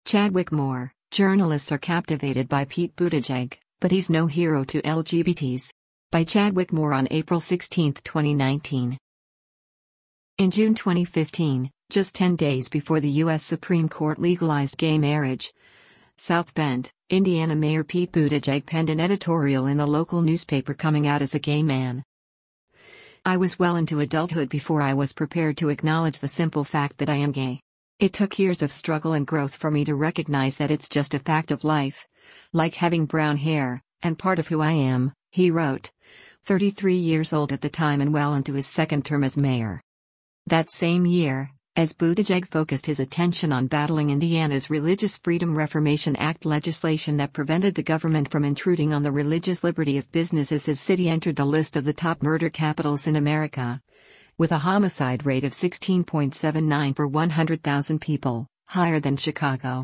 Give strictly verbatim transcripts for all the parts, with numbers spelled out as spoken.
Chadwick Moore, journalists are captivated by Pete Buttigieg, but he's no hero to L G B Ts. By Chadwick Moore on April sixteenth, twenty nineteen. In June twenty fifteen, just ten days before the U S Supreme Court legalized gay marriage, South Bend, Indiana Mayor Pete Buttigieg penned an editorial in the local newspaper coming out as a gay man. "I was well into adulthood before I was prepared to acknowledge the simple fact that I am gay. It took years of struggle and growth for me to recognize that it's just a fact of life, like having brown hair, and part of who I am," he wrote, thirty-three years old at the time and well into his second term as mayor. That same year, as Buttigieg focused his attention on battling Indiana's Religious Freedom Reformation Act legislation that prevented the government from intruding on the religious liberty of businesses, his city entered the list of the top murder capitals in America, with a homicide rate of sixteen point seven nine per one hundred thousand people, higher than Chicago.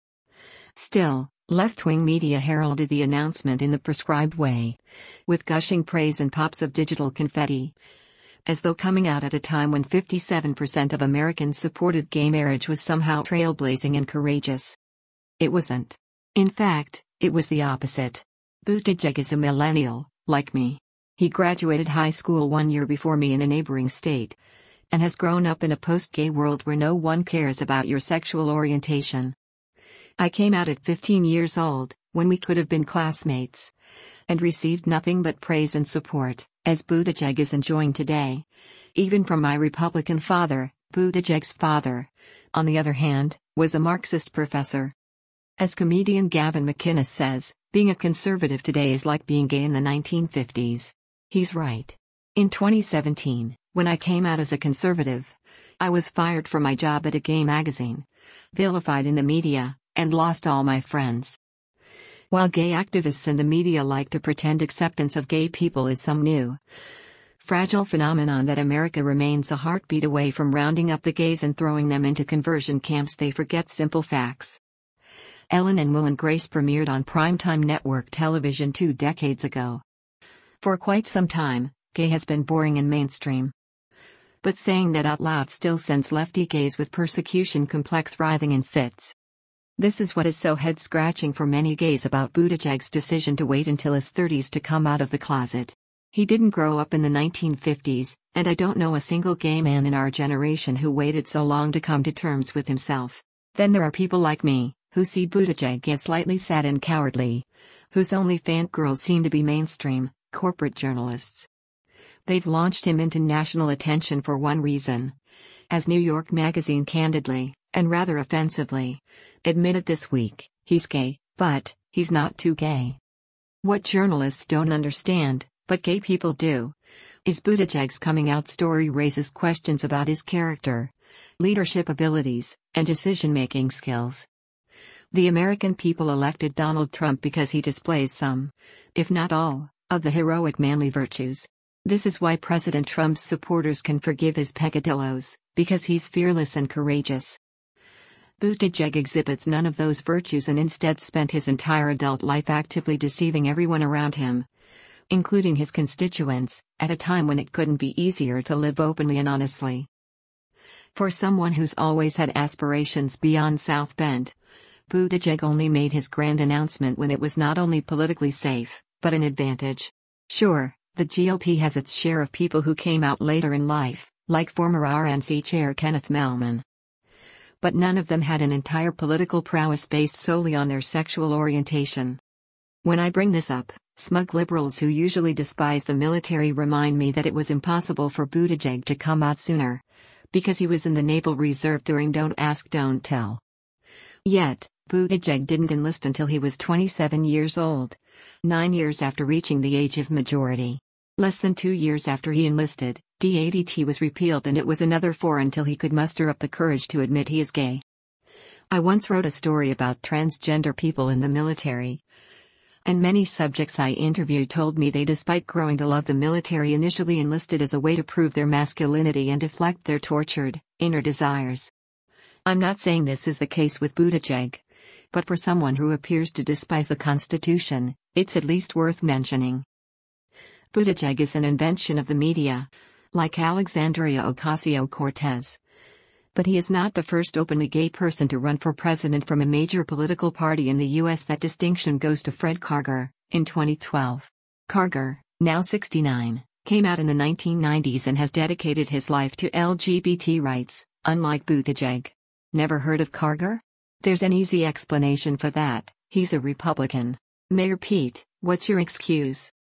Still, left-wing media heralded the announcement in the prescribed way, with gushing praise and pops of digital confetti, as though coming out at a time when fifty-seven percent of Americans supported gay marriage was somehow trailblazing and courageous. It wasn't. In fact, it was the opposite. Buttigieg is a millennial, like me. He graduated high school one year before me in a neighboring state, and has grown up in a post-gay world where no one cares about your sexual orientation. "I came out at fifteen years old, when we could have been classmates, and received nothing but praise and support, as Buttigieg is enjoying today, even from my Republican father." Buttigieg's father, on the other hand, was a Marxist professor. As comedian Gavin McInnes says, being a conservative today is like being gay in the nineteen fifties. He's right. In twenty seventeen, when I came out as a conservative, I was fired from my job at a gay magazine, vilified in the media, and lost all my friends. While gay activists and the media like to pretend acceptance of gay people is some new, fragile phenomenon that America remains a heartbeat away from rounding up the gays and throwing them into conversion camps, they forget simple facts. Ellen and Will and Grace premiered on primetime network television two decades ago. For quite some time, gay has been boring and mainstream. But saying that out loud still sends lefty gays with persecution complex writhing in fits. This is what is so head-scratching for many gays about Buttigieg's decision to wait until his thirties to come out of the closet. He didn't grow up in the nineteen fifties, and I don't know a single gay man in our generation who waited so long to come to terms with himself. Then there are people like me, who see Buttigieg as slightly sad and cowardly, whose only fangirls seem to be mainstream, corporate journalists. They've launched him into national attention for one reason. As New York Magazine candidly, and rather offensively, admitted this week, he's gay, but he's not too gay. What journalists don't understand, but gay people do, is Buttigieg's coming out story raises questions about his character, leadership abilities, and decision-making skills. The American people elected Donald Trump because he displays some, if not all, of the heroic manly virtues. This is why President Trump's supporters can forgive his peccadillos, because he's fearless and courageous. Buttigieg exhibits none of those virtues and instead spent his entire adult life actively deceiving everyone around him, including his constituents, at a time when it couldn't be easier to live openly and honestly. For someone who's always had aspirations beyond South Bend, Buttigieg only made his grand announcement when it was not only politically safe, but an advantage. Sure, the G O P has its share of people who came out later in life, like former R N C chair Kenneth Mellman. But none of them had an entire political prowess based solely on their sexual orientation. When I bring this up, smug liberals who usually despise the military remind me that it was impossible for Buttigieg to come out sooner, because he was in the Naval Reserve during Don't Ask, Don't Tell. Yet, Buttigieg didn't enlist until he was twenty-seven years old, nine years after reaching the age of majority. Less than two years after he enlisted, D A D T was repealed, and it was another four until he could muster up the courage to admit he is gay. I once wrote a story about transgender people in the military, and many subjects I interviewed told me they, despite growing to love the military, initially enlisted as a way to prove their masculinity and deflect their tortured, inner desires. I'm not saying this is the case with Buttigieg, but for someone who appears to despise the Constitution, it's at least worth mentioning. Buttigieg is an invention of the media, like Alexandria Ocasio-Cortez. But he is not the first openly gay person to run for president from a major political party in the U S. That distinction goes to Fred Karger, in twenty twelve. Karger, now sixty-nine, came out in the nineteen nineties and has dedicated his life to L G B T rights, unlike Buttigieg. Never heard of Karger? There's an easy explanation for that: he's a Republican. Mayor Pete, what's your excuse?